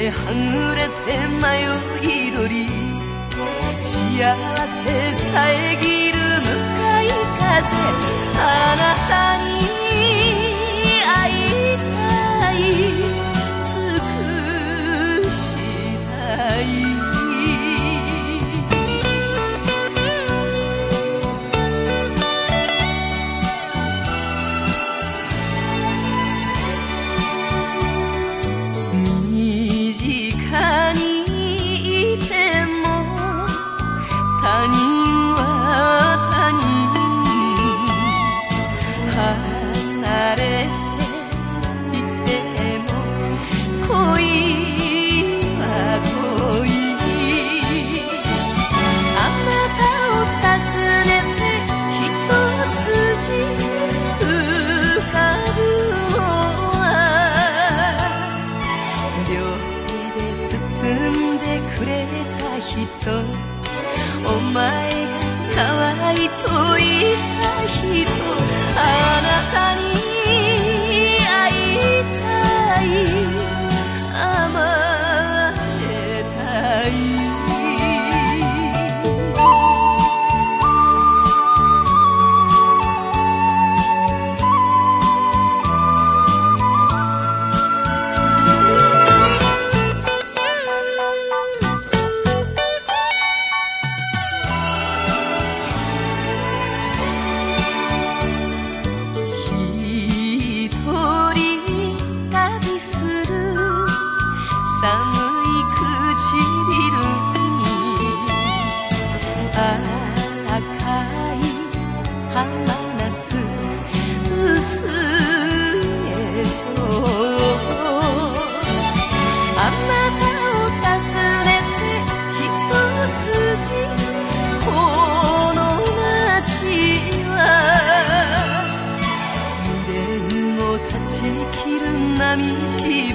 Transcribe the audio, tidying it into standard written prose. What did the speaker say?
てはぐれて迷い鳥、幸せ遮る向かい風、あなたに会いたい、尽くしたい。身近にいても他人は他人、離れていても恋は恋、あなたを訪ねて一筋浮かぶのは、両手で包んでくれた人、お前が可愛いと言った人、あなたに会いたい、甘えたい。する寒い唇に赤い浜なす薄化粧、あなたを訪ねて一筋、この街は未練を断ち切る波し